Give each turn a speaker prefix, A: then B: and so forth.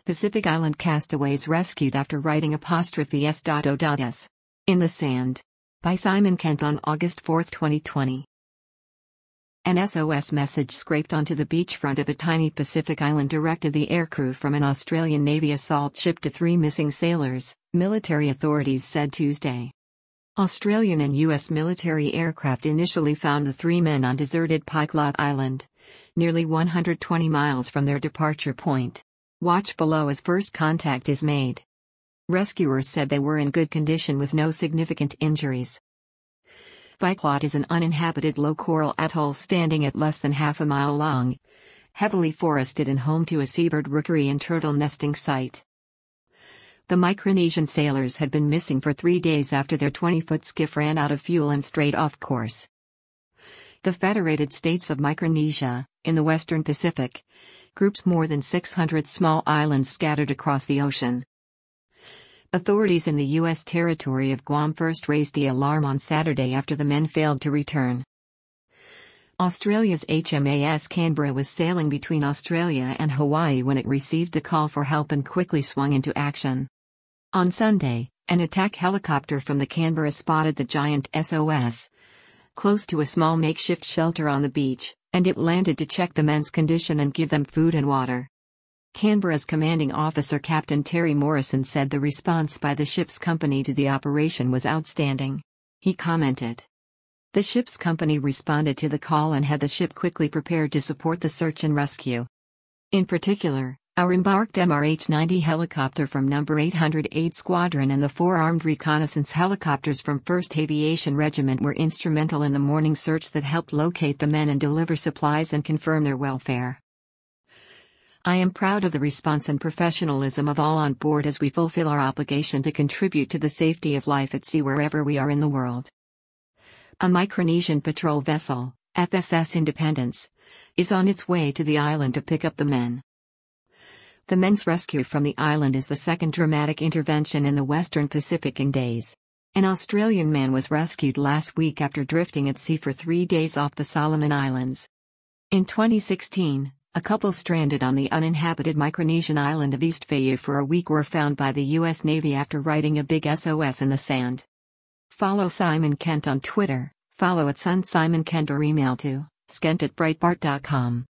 A: Pacific Island castaways rescued after writing '*s.o.s. in the sand. By Simon Kent on August 4, 2020. An SOS message scraped onto the beachfront of a tiny Pacific island directed the aircrew from an Australian Navy assault ship to 3 missing sailors, military authorities said Tuesday. Australian and U.S. military aircraft initially found the 3 men on deserted Pikelot Island, nearly 120 miles from their departure point. Watch below as first contact is made. Rescuers said they were in good condition with no significant injuries. Pikelot is an uninhabited low coral atoll standing at less than half a mile long, heavily forested and home to a seabird rookery and turtle nesting site. The Micronesian sailors had been missing for 3 days after their 20-foot skiff ran out of fuel and strayed off course. The Federated States of Micronesia, in the Western Pacific, groups more than 600 small islands scattered across the ocean. Authorities in the U.S. territory of Guam first raised the alarm on Saturday after the men failed to return. Australia's HMAS Canberra was sailing between Australia and Hawaii when it received the call for help and quickly swung into action. On Sunday, an attack helicopter from the Canberra spotted the giant SOS close to a small makeshift shelter on the beach, and it landed to check the men's condition and give them food and water. Canberra's commanding officer Captain Terry Morrison said the response by the ship's company to the operation was outstanding. He commented, "The ship's company responded to the call and had the ship quickly prepared to support the search and rescue. In particular, our embarked MRH-90 helicopter from No. 808 Squadron and the 4 armed reconnaissance helicopters from 1st Aviation Regiment were instrumental in the morning search that helped locate the men and deliver supplies and confirm their welfare. I am proud of the response and professionalism of all on board as we fulfill our obligation to contribute to the safety of life at sea wherever we are in the world." A Micronesian patrol vessel, FSS Independence, is on its way to the island to pick up the men. The men's rescue from the island is the second dramatic intervention in the Western Pacific in days. An Australian man was rescued last week after drifting at sea for 3 days off the Solomon Islands. In 2016, a couple stranded on the uninhabited Micronesian island of East Fayou for a week were found by the U.S. Navy after writing a big SOS in the sand. Follow Simon Kent on Twitter, follow @SunSimonKent or email to skent@breitbart.com.